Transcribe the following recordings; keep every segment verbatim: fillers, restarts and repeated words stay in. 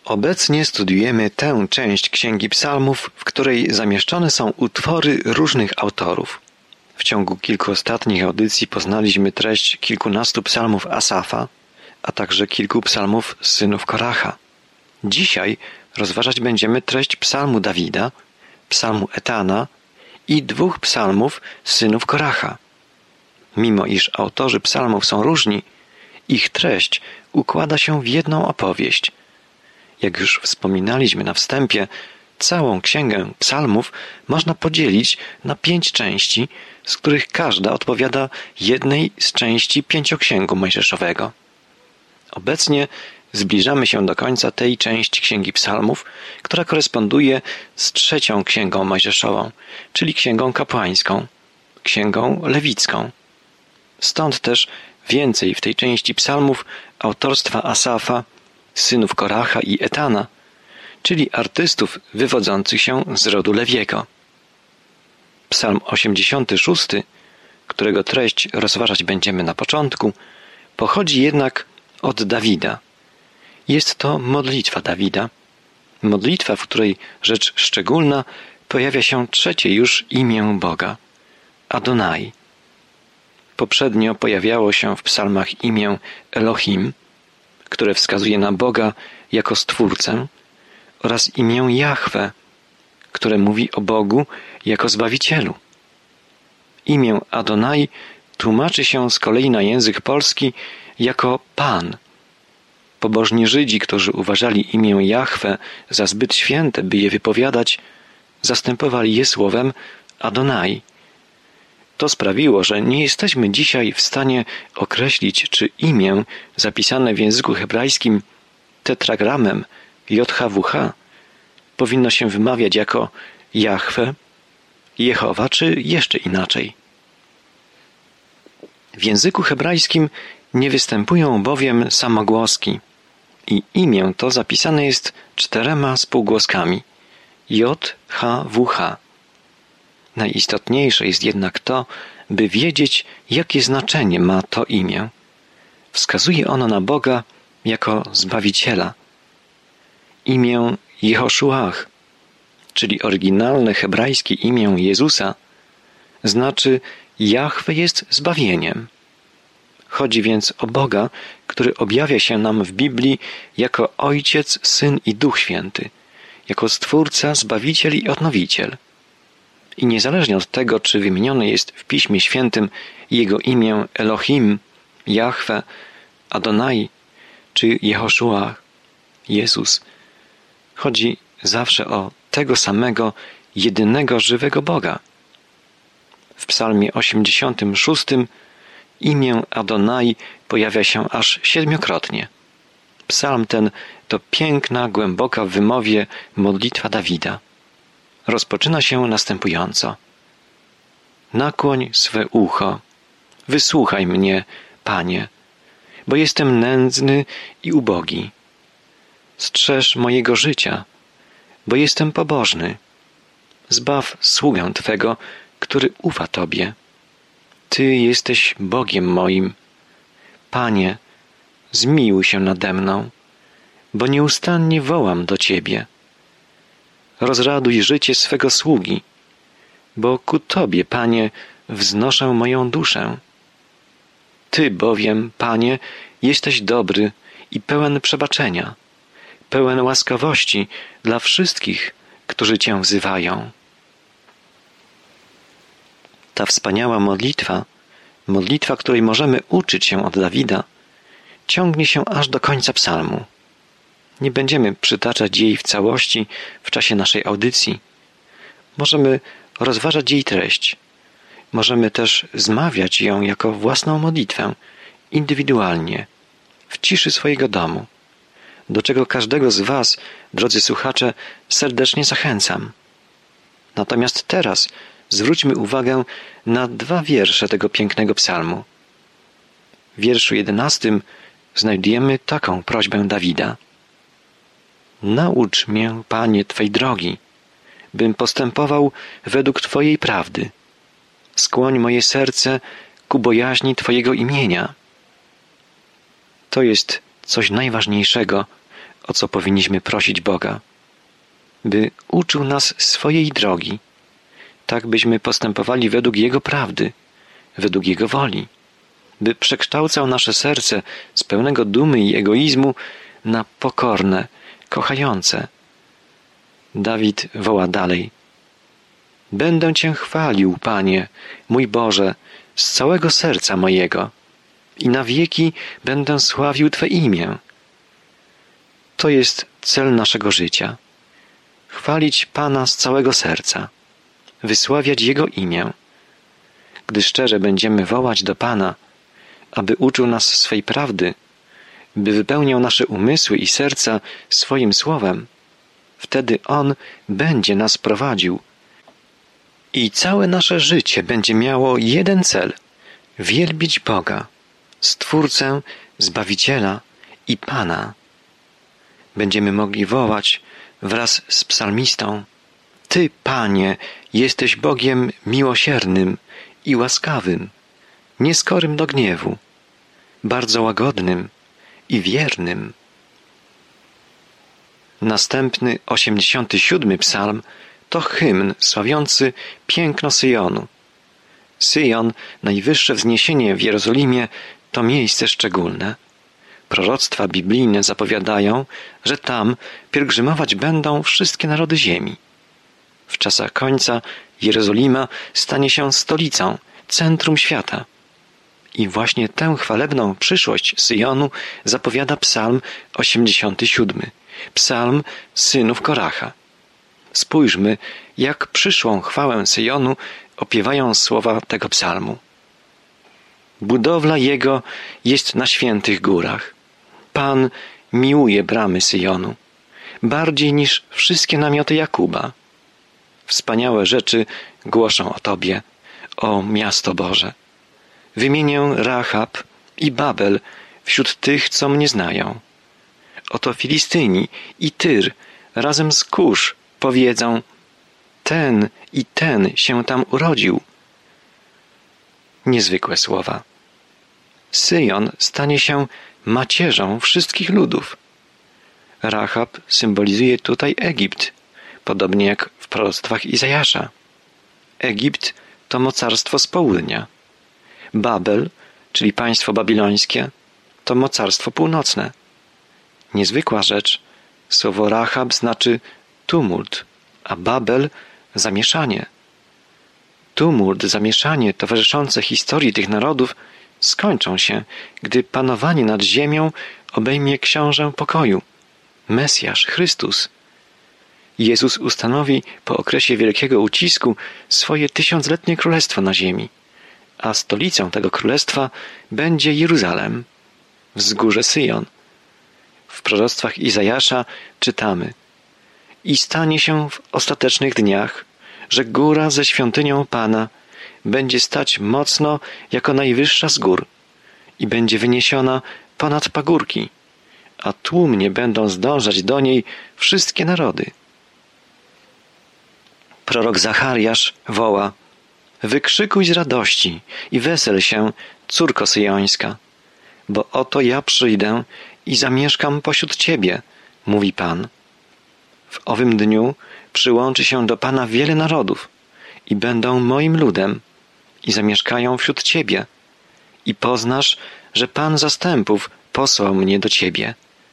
Obecnie studiujemy tę część Księgi Psalmów, w której zamieszczone są utwory różnych autorów. W ciągu kilku ostatnich audycji poznaliśmy treść kilkunastu psalmów Asafa, a także kilku psalmów synów Koracha. Dzisiaj rozważać będziemy treść psalmu Dawida, psalmu Etana i dwóch psalmów synów Koracha. Mimo iż autorzy psalmów są różni, ich treść układa się w jedną opowieść. Jak już wspominaliśmy na wstępie, całą księgę psalmów można podzielić na pięć części, z których każda odpowiada jednej z części pięcioksięgu mojżeszowego. Obecnie zbliżamy się do końca tej części księgi psalmów, która koresponduje z trzecią księgą mojżeszową, czyli księgą kapłańską, księgą lewicką. Stąd też więcej w tej części psalmów autorstwa Asafa, synów Koracha i Etana, czyli artystów wywodzących się z rodu Lewiego. Psalm osiemdziesiąty szósty, którego treść rozważać będziemy na początku, pochodzi jednak od Dawida. Jest to modlitwa Dawida, modlitwa, w której rzecz szczególna pojawia się trzecie już imię Boga, Adonai. Poprzednio pojawiało się w psalmach imię Elohim, które wskazuje na Boga jako Stwórcę, oraz imię Jahwe, które mówi o Bogu jako Zbawicielu. Imię Adonai tłumaczy się z kolei na język polski jako Pan. Pobożni Żydzi, którzy uważali imię Jahwe za zbyt święte, by je wypowiadać, zastępowali je słowem Adonai. To sprawiło, że nie jesteśmy dzisiaj w stanie określić, czy imię zapisane w języku hebrajskim tetragramem J H W H powinno się wymawiać jako Jahwe, Jehowa, czy jeszcze inaczej. W języku hebrajskim nie występują bowiem samogłoski i imię to zapisane jest czterema spółgłoskami J H W H. Najistotniejsze jest jednak to, by wiedzieć, jakie znaczenie ma to imię. Wskazuje ono na Boga jako Zbawiciela. Imię Jehoszuach, czyli oryginalne hebrajskie imię Jezusa, znaczy Jahwe jest zbawieniem. Chodzi więc o Boga, który objawia się nam w Biblii jako Ojciec, Syn i Duch Święty, jako Stwórca, Zbawiciel i Odnowiciel. I niezależnie od tego, czy wymienione jest w Piśmie Świętym Jego imię Elohim, Jahwe, Adonai, czy Jehoszuach, Jezus, chodzi zawsze o tego samego, jedynego żywego Boga. W psalmie osiemdziesiątym szóstym imię Adonai pojawia się aż siedmiokrotnie. Psalm ten to piękna, głęboka w wymowie modlitwa Dawida. Rozpoczyna się następująco. Nakłoń swe ucho, wysłuchaj mnie, Panie, bo jestem nędzny i ubogi. Strzeż mojego życia, bo jestem pobożny. Zbaw sługę Twego, który ufa Tobie. Ty jesteś Bogiem moim. Panie, zmiłuj się nade mną, bo nieustannie wołam do Ciebie. Rozraduj życie swego sługi, bo ku Tobie, Panie, wznoszę moją duszę. Ty bowiem, Panie, jesteś dobry i pełen przebaczenia, pełen łaskawości dla wszystkich, którzy Cię wzywają. Ta wspaniała modlitwa, modlitwa, której możemy uczyć się od Dawida, ciągnie się aż do końca psalmu. Nie będziemy przytaczać jej w całości w czasie naszej audycji. Możemy rozważać jej treść. Możemy też zmawiać ją jako własną modlitwę, indywidualnie, w ciszy swojego domu, do czego każdego z Was, drodzy słuchacze, serdecznie zachęcam. Natomiast teraz zwróćmy uwagę na dwa wiersze tego pięknego psalmu. W wierszu jedenastym znajdujemy taką prośbę Dawida. Naucz mnie, Panie, Twej drogi, bym postępował według Twojej prawdy. Skłoń moje serce ku bojaźni Twojego imienia. To jest coś najważniejszego, o co powinniśmy prosić Boga, by uczył nas swojej drogi, tak byśmy postępowali według Jego prawdy, według Jego woli, by przekształcał nasze serce z pełnego dumy i egoizmu na pokorne, kochające. Dawid woła dalej: Będę Cię chwalił, Panie, mój Boże, z całego serca mojego i na wieki będę sławił Twe imię. To jest cel naszego życia. Chwalić Pana z całego serca, wysławiać Jego imię. Gdy szczerze będziemy wołać do Pana, aby uczył nas swej prawdy, by wypełniał nasze umysły i serca swoim słowem, wtedy On będzie nas prowadził. I całe nasze życie będzie miało jeden cel – wielbić Boga, Stwórcę, Zbawiciela i Pana. Będziemy mogli wołać wraz z psalmistą: Ty, Panie, jesteś Bogiem miłosiernym i łaskawym, nieskorym do gniewu, bardzo łagodnym i wiernym. Następny, osiemdziesiąty siódmy psalm to hymn sławiący piękno Syjonu. Syjon, najwyższe wzniesienie w Jerozolimie, to miejsce szczególne. Proroctwa biblijne zapowiadają, że tam pielgrzymować będą wszystkie narody ziemi. W czasach końca Jerozolima stanie się stolicą, centrum świata. I właśnie tę chwalebną przyszłość Syjonu zapowiada psalm osiemdziesiąty siódmy, psalm synów Koracha. Spójrzmy, jak przyszłą chwałę Syjonu opiewają słowa tego psalmu. Budowla Jego jest na świętych górach. Pan miłuje bramy Syjonu, bardziej niż wszystkie namioty Jakuba. Wspaniałe rzeczy głoszą o Tobie, o miasto Boże. Wymienię Rahab i Babel wśród tych, co mnie znają. Oto Filistyni i Tyr razem z Kusz powiedzą: ten i ten się tam urodził. Niezwykłe słowa. Syjon stanie się macierzą wszystkich ludów. Rahab symbolizuje tutaj Egipt, podobnie jak w proroctwach Izajasza. Egipt to mocarstwo z południa. Babel, czyli państwo babilońskie, to mocarstwo północne. Niezwykła rzecz, słowo Rahab znaczy tumult, a Babel zamieszanie. Tumult, zamieszanie towarzyszące historii tych narodów skończą się, gdy panowanie nad ziemią obejmie książę pokoju, Mesjasz, Chrystus. Jezus ustanowi po okresie wielkiego ucisku swoje tysiącletnie królestwo na ziemi, a stolicą tego królestwa będzie Jeruzalem, wzgórze Syjon. W proroctwach Izajasza czytamy: I stanie się w ostatecznych dniach, że góra ze świątynią Pana będzie stać mocno jako najwyższa z gór i będzie wyniesiona ponad pagórki, a tłumnie będą zdążać do niej wszystkie narody. Prorok Zachariasz woła: Wykrzykuj z radości i wesel się, córko syjońska, bo oto ja przyjdę i zamieszkam pośród Ciebie, mówi Pan. W owym dniu przyłączy się do Pana wiele narodów i będą moim ludem i zamieszkają wśród Ciebie i poznasz, że Pan zastępów posłał mnie do Ciebie.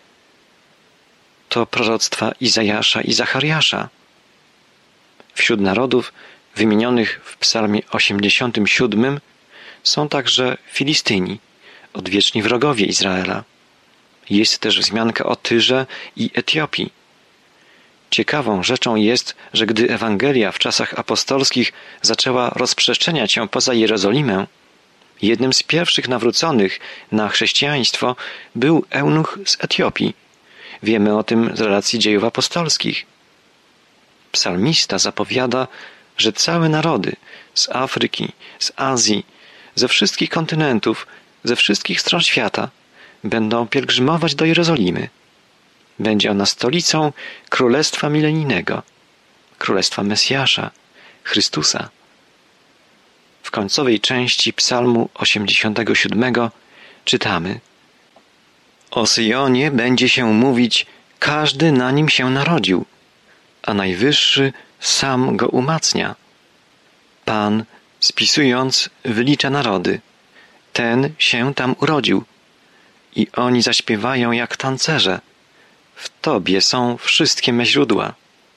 To proroctwa Izajasza i Zachariasza. Wśród narodów wymienionych w psalmie osiemdziesiątym siódmym są także Filistyni, odwieczni wrogowie Izraela. Jest też wzmianka o Tyrze i Etiopii. Ciekawą rzeczą jest, że gdy Ewangelia w czasach apostolskich zaczęła rozprzestrzeniać się poza Jerozolimę, jednym z pierwszych nawróconych na chrześcijaństwo był eunuch z Etiopii. Wiemy o tym z relacji dziejów apostolskich. Psalmista zapowiada, że całe narody z Afryki, z Azji, ze wszystkich kontynentów, ze wszystkich stron świata będą pielgrzymować do Jerozolimy. Będzie ona stolicą Królestwa Milenijnego, Królestwa Mesjasza, Chrystusa. W końcowej części psalmu osiemdziesiątego siódmego czytamy: O Syjonie będzie się mówić każdy na nim się narodził, a Najwyższy sam go umacnia. Pan, spisując, wylicza narody. Ten się tam urodził. I oni zaśpiewają jak tancerze. W Tobie są wszystkie me źródła.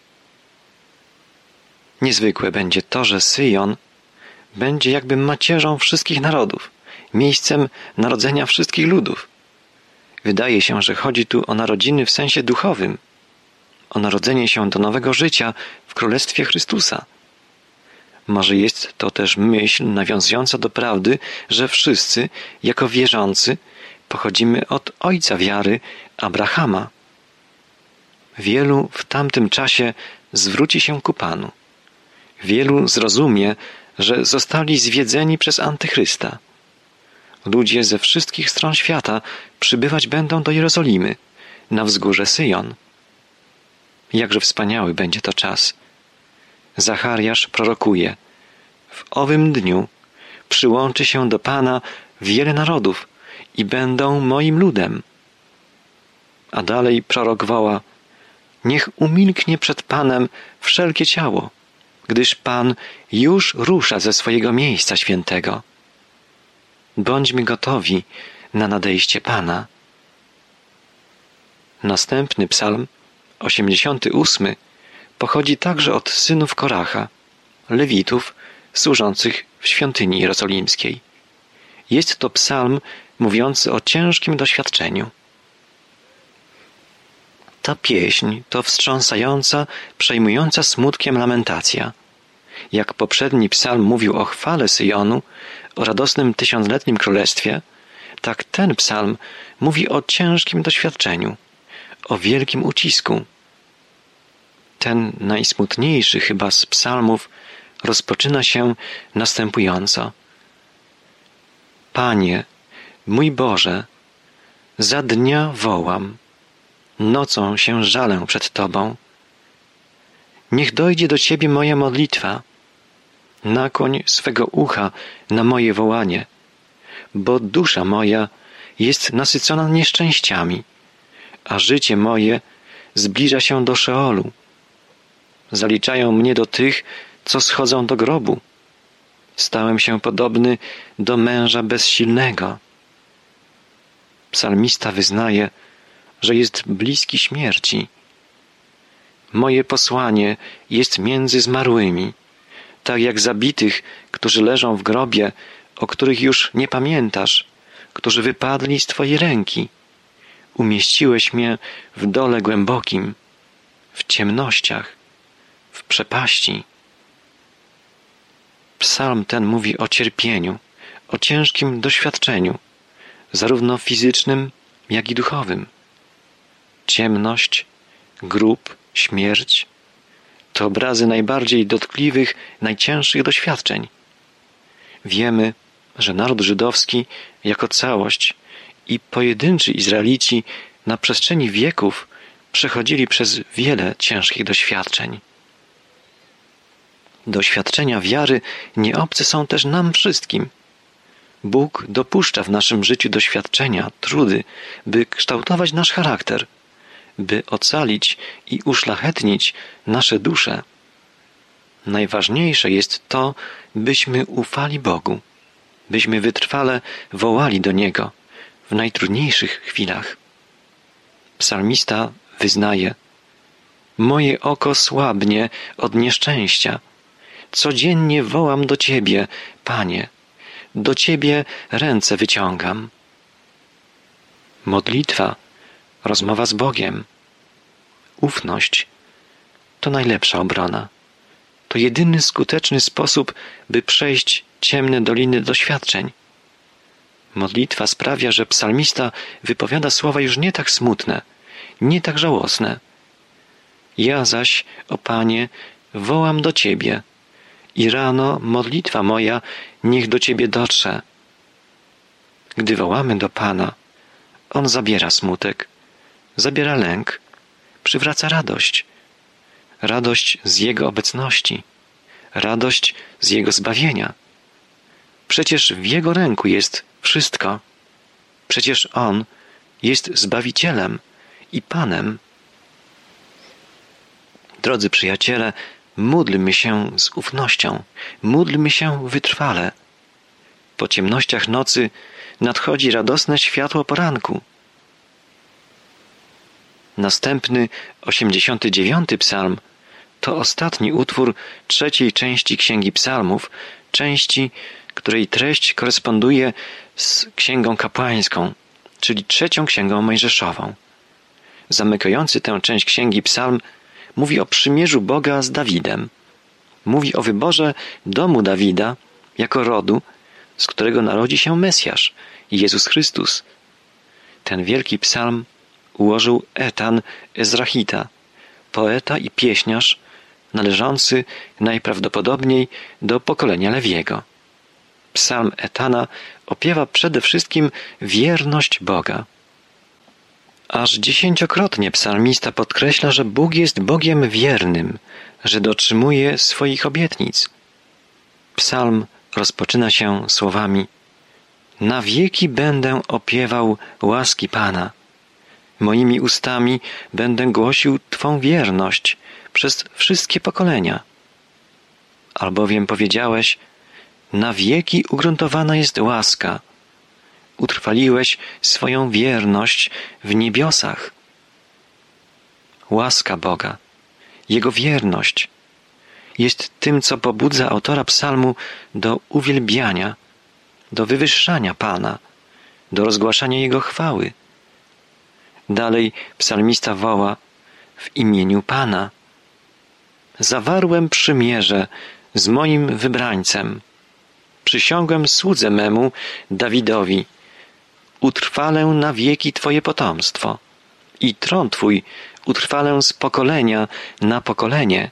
Niezwykłe będzie to, że Syjon będzie jakby macierzą wszystkich narodów, miejscem narodzenia wszystkich ludów. Wydaje się, że chodzi tu o narodziny w sensie duchowym, o narodzenie się do nowego życia w Królestwie Chrystusa. Może jest to też myśl nawiązująca do prawdy, że wszyscy, jako wierzący, pochodzimy od ojca wiary, Abrahama. Wielu w tamtym czasie zwróci się ku Panu. Wielu zrozumie, że zostali zwiedzeni przez Antychrysta. Ludzie ze wszystkich stron świata przybywać będą do Jerozolimy, na wzgórze Syjon. Jakże wspaniały będzie to czas. Zachariasz prorokuje: w owym dniu przyłączy się do Pana wiele narodów i będą moim ludem. A dalej prorok woła: niech umilknie przed Panem wszelkie ciało, gdyż Pan już rusza ze swojego miejsca świętego. Bądźmy gotowi na nadejście Pana. Następny psalm, osiemdziesiąty ósmy, pochodzi także od synów Koracha, lewitów służących w świątyni jerozolimskiej. Jest to psalm mówiący o ciężkim doświadczeniu. Ta pieśń to wstrząsająca, przejmująca smutkiem lamentacja. Jak poprzedni psalm mówił o chwale Syjonu, o radosnym tysiącletnim królestwie, tak ten psalm mówi o ciężkim doświadczeniu, o wielkim ucisku. Ten najsmutniejszy chyba z psalmów rozpoczyna się następująco. Panie, mój Boże, za dnia wołam, nocą się żalę przed Tobą. Niech dojdzie do Ciebie moja modlitwa. Nakłoń swego ucha na moje wołanie, bo dusza moja jest nasycona nieszczęściami, a życie moje zbliża się do Szeolu. Zaliczają mnie do tych, co schodzą do grobu. Stałem się podobny do męża bezsilnego. Psalmista wyznaje, że jest bliski śmierci. Moje posłanie jest między zmarłymi, tak jak zabitych, którzy leżą w grobie, o których już nie pamiętasz, którzy wypadli z Twojej ręki. Umieściłeś mnie w dole głębokim, w ciemnościach, w przepaści. Psalm ten mówi o cierpieniu, o ciężkim doświadczeniu, zarówno fizycznym, jak i duchowym. Ciemność, grób, śmierć to obrazy najbardziej dotkliwych, najcięższych doświadczeń. Wiemy, że naród żydowski jako całość i pojedynczy Izraelici na przestrzeni wieków przechodzili przez wiele ciężkich doświadczeń. Doświadczenia wiary nieobce są też nam wszystkim. Bóg dopuszcza w naszym życiu doświadczenia, trudy, by kształtować nasz charakter, by ocalić i uszlachetnić nasze dusze. Najważniejsze jest to, byśmy ufali Bogu, byśmy wytrwale wołali do Niego w najtrudniejszych chwilach. Psalmista wyznaje: moje oko słabnie od nieszczęścia. Codziennie wołam do Ciebie, Panie, do Ciebie ręce wyciągam. Modlitwa, rozmowa z Bogiem, ufność to najlepsza obrona. To jedyny skuteczny sposób, by przejść ciemne doliny doświadczeń. Modlitwa sprawia, że psalmista wypowiada słowa już nie tak smutne, nie tak żałosne. Ja zaś, o Panie, wołam do Ciebie i rano modlitwa moja niech do Ciebie dotrze. Gdy wołamy do Pana, On zabiera smutek, zabiera lęk, przywraca radość. Radość z Jego obecności, radość z Jego zbawienia. Przecież w Jego ręku jest wszystko. Przecież On jest Zbawicielem i Panem. Drodzy przyjaciele, módlmy się z ufnością, módlmy się wytrwale. Po ciemnościach nocy nadchodzi radosne światło poranku. Następny, osiemdziesiąty dziewiąty psalm to ostatni utwór trzeciej części Księgi Psalmów, części, której treść koresponduje z Księgą Kapłańską, czyli trzecią Księgą Mojżeszową. Zamykający tę część Księgi Psalm mówi o przymierzu Boga z Dawidem. Mówi o wyborze domu Dawida jako rodu, z którego narodzi się Mesjasz, Jezus Chrystus. Ten wielki psalm ułożył Etan Ezrachita, poeta i pieśniarz należący najprawdopodobniej do pokolenia Lewiego. Psalm Etana opiewa przede wszystkim wierność Boga. Aż dziesięciokrotnie psalmista podkreśla, że Bóg jest Bogiem wiernym, że dotrzymuje swoich obietnic. Psalm rozpoczyna się słowami: Na wieki będę opiewał łaski Pana. Moimi ustami będę głosił Twą wierność przez wszystkie pokolenia. Albowiem powiedziałeś: Na wieki ugruntowana jest łaska. Utrwaliłeś swoją wierność w niebiosach. Łaska Boga, Jego wierność jest tym, co pobudza autora psalmu do uwielbiania, do wywyższania Pana, do rozgłaszania Jego chwały. Dalej psalmista woła w imieniu Pana: Zawarłem przymierze z moim wybrańcem. Przysiągłem słudze memu, Dawidowi. Utrwalę na wieki Twoje potomstwo i tron Twój utrwalę z pokolenia na pokolenie.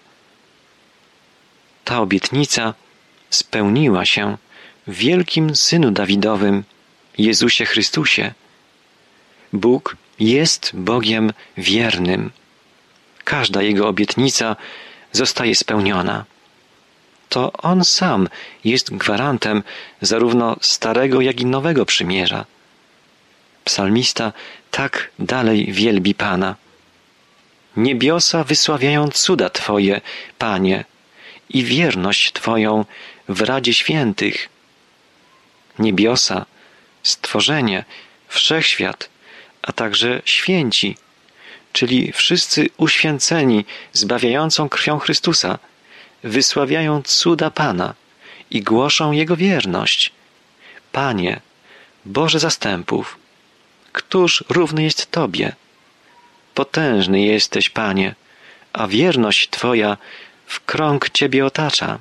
Ta obietnica spełniła się w wielkim Synu Dawidowym, Jezusie Chrystusie. Bóg jest Bogiem wiernym. Każda Jego obietnica zostaje spełniona. To On sam jest gwarantem zarówno starego, jak i nowego przymierza. Psalmista tak dalej wielbi Pana. Niebiosa wysławiają cuda Twoje, Panie, i wierność Twoją w Radzie Świętych. Niebiosa, stworzenie, wszechświat, a także święci, czyli wszyscy uświęceni zbawiającą krwią Chrystusa, wysławiają cuda Pana i głoszą Jego wierność. Panie, Boże zastępów, któż równy jest Tobie? Potężny jesteś, Panie, a wierność Twoja w krąg Ciebie otacza.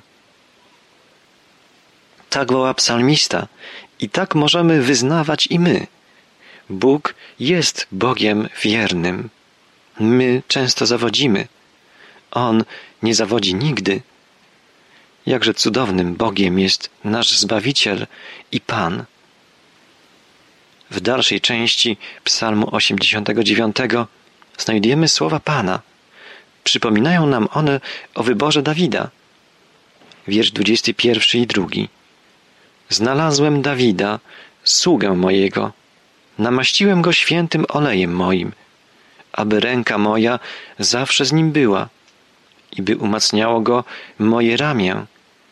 Tak woła psalmista i tak możemy wyznawać i my. Bóg jest Bogiem wiernym. My często zawodzimy. On nie zawodzi nigdy. Jakże cudownym Bogiem jest nasz Zbawiciel i Pan. W dalszej części psalmu osiemdziesiątego dziewiątego znajdujemy słowa Pana. Przypominają nam one o wyborze Dawida. Wiersz dwudziesty pierwszy i drugi. Znalazłem Dawida, sługę mojego. Namaściłem go świętym olejem moim, aby ręka moja zawsze z nim była i by umacniało go moje ramię.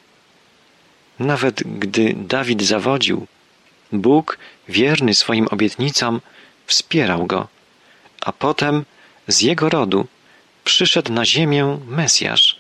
Nawet gdy Dawid zawodził, Bóg, wierny swoim obietnicom, wspierał go, a potem z jego rodu przyszedł na ziemię Mesjasz.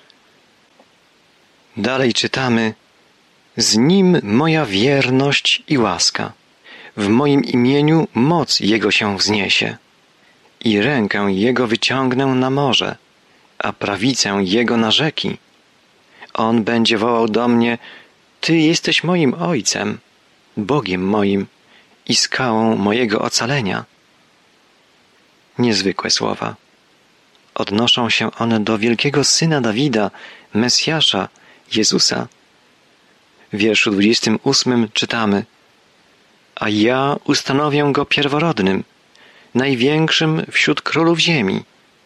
Dalej czytamy: Z nim moja wierność i łaska, w moim imieniu moc Jego się wzniesie i rękę Jego wyciągnę na morze, a prawicę Jego na rzeki. On będzie wołał do mnie: Ty jesteś moim Ojcem, Bogiem moim i skałą mojego ocalenia. Niezwykłe słowa. Odnoszą się one do wielkiego Syna Dawida, Mesjasza, Jezusa. W wierszu dwudziestym ósmym czytamy: A ja ustanowię go pierworodnym, największym wśród królów ziemi.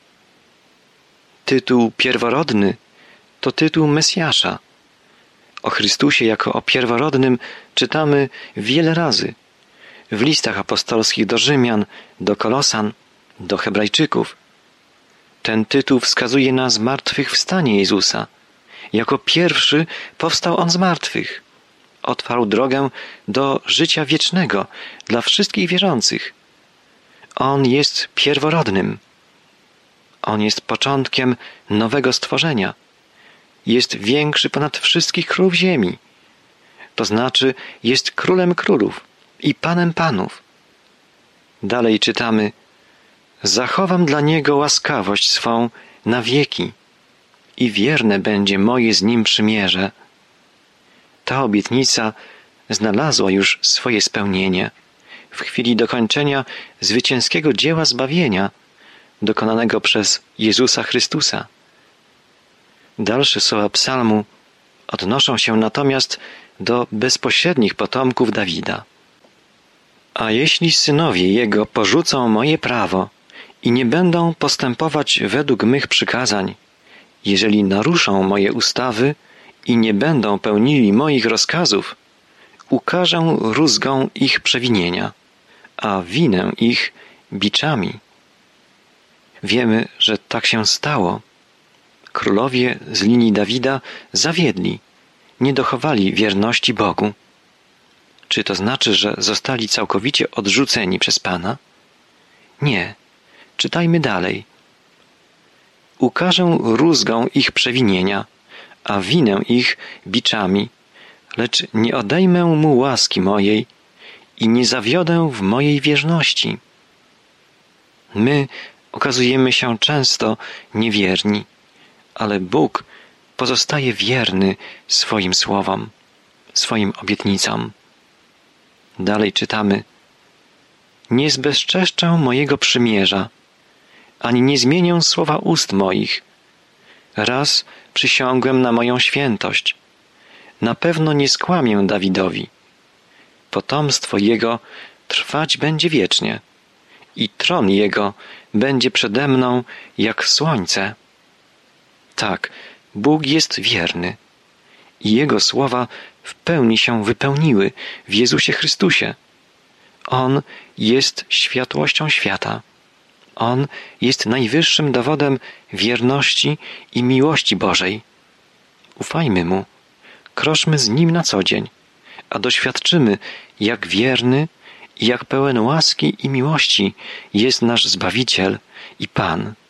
Tytuł pierworodny to tytuł Mesjasza. O Chrystusie jako o pierworodnym czytamy wiele razy w listach apostolskich do Rzymian, do Kolosan, do Hebrajczyków. Ten tytuł wskazuje na zmartwychwstanie Jezusa. Jako pierwszy powstał On z martwych. Otwarł drogę do życia wiecznego dla wszystkich wierzących. On jest pierworodnym. On jest początkiem nowego stworzenia. Jest większy ponad wszystkich królów ziemi. To znaczy jest królem królów i panem panów. Dalej czytamy: zachowam dla niego łaskawość swą na wieki i wierne będzie moje z nim przymierze. Ta obietnica znalazła już swoje spełnienie w chwili dokończenia zwycięskiego dzieła zbawienia dokonanego przez Jezusa Chrystusa. Dalsze słowa psalmu odnoszą się natomiast do bezpośrednich potomków Dawida. A jeśli synowie jego porzucą moje prawo i nie będą postępować według mych przykazań, jeżeli naruszą moje ustawy i nie będą pełnili moich rozkazów, ukażę rózgą ich przewinienia, a winę ich biczami. Wiemy, że tak się stało. Królowie z linii Dawida zawiedli, nie dochowali wierności Bogu. Czy to znaczy, że zostali całkowicie odrzuceni przez Pana? Nie. Czytajmy dalej. Ukażę rózgą ich przewinienia, a winę ich biczami, lecz nie odejmę mu łaski mojej i nie zawiodę w mojej wierności. My okazujemy się często niewierni, ale Bóg pozostaje wierny swoim słowom, swoim obietnicom. Dalej czytamy: nie zbezczeszczę mojego przymierza, ani nie zmienię słowa ust moich. Raz przysiągłem na moją świętość. Na pewno nie skłamię Dawidowi. Potomstwo jego trwać będzie wiecznie i tron jego będzie przede mną jak słońce. Tak, Bóg jest wierny i Jego słowa w pełni się wypełniły w Jezusie Chrystusie. On jest światłością świata. On jest najwyższym dowodem wierności i miłości Bożej. Ufajmy Mu, kroczmy z Nim na co dzień, a doświadczymy, jak wierny i jak pełen łaski i miłości jest nasz Zbawiciel i Pan.